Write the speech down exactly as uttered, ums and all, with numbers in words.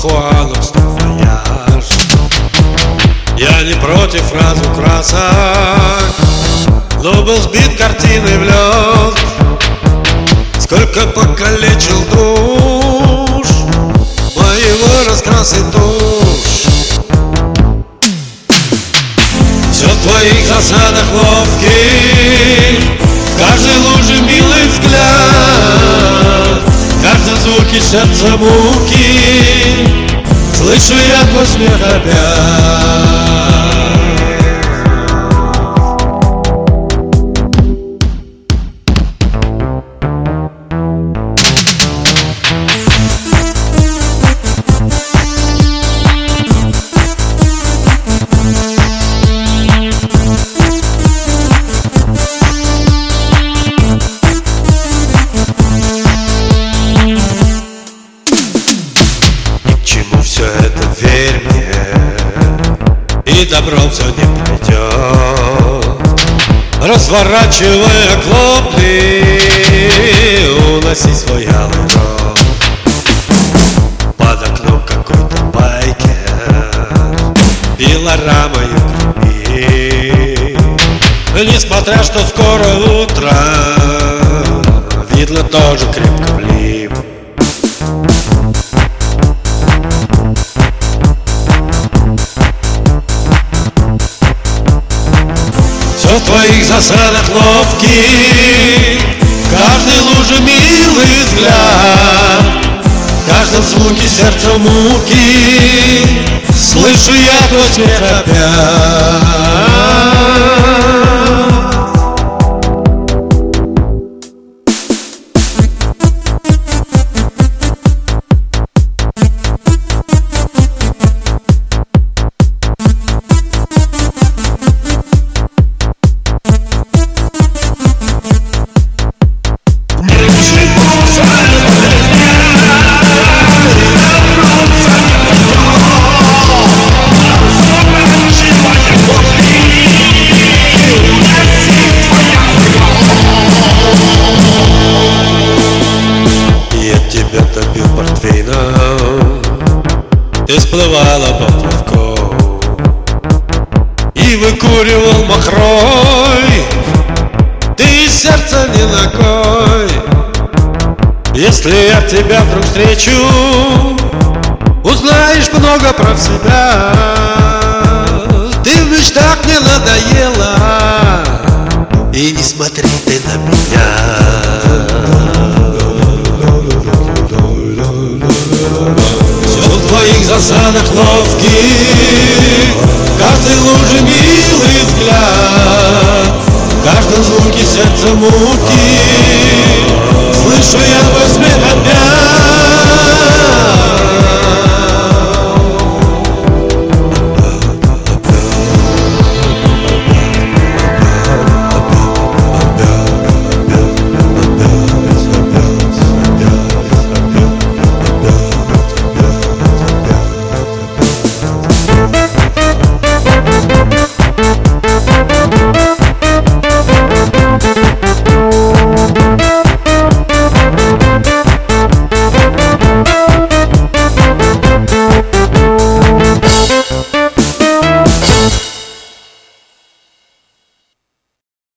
Сан-Хуаном вояж. Я не против разукрасок, но был сбит картиной в лед. Сколько покалечил душ моего раскрас и тушь. Все в твоих засадах ловких, в каждой луже милый взгляд, в каждом звуке сердца муки слышу я твой смех опять. Все это верь мне, и добром все не пройдет. Разворачивая клопы, уноси свой алый рот. Под окном какой-то байкер пилорамою крепи. Несмотря что скоро утро, видно тоже крепко влип. В твоих засадах ловких, в каждой луже милый взгляд, в каждом звуке сердца муки слышу я твой смех опять. Топил портвейном, ты сплывала под плавком и выкуривал махрой, ты из сердца ни на кой. Если я тебя вдруг встречу, узнаешь много про себя. Ты в мечтах мне надоела, и не смотри ты на меня. В твоих засадах ловких, в каждой луже милый взгляд, в каждом звуке сердца муки слышу я твой смех опять.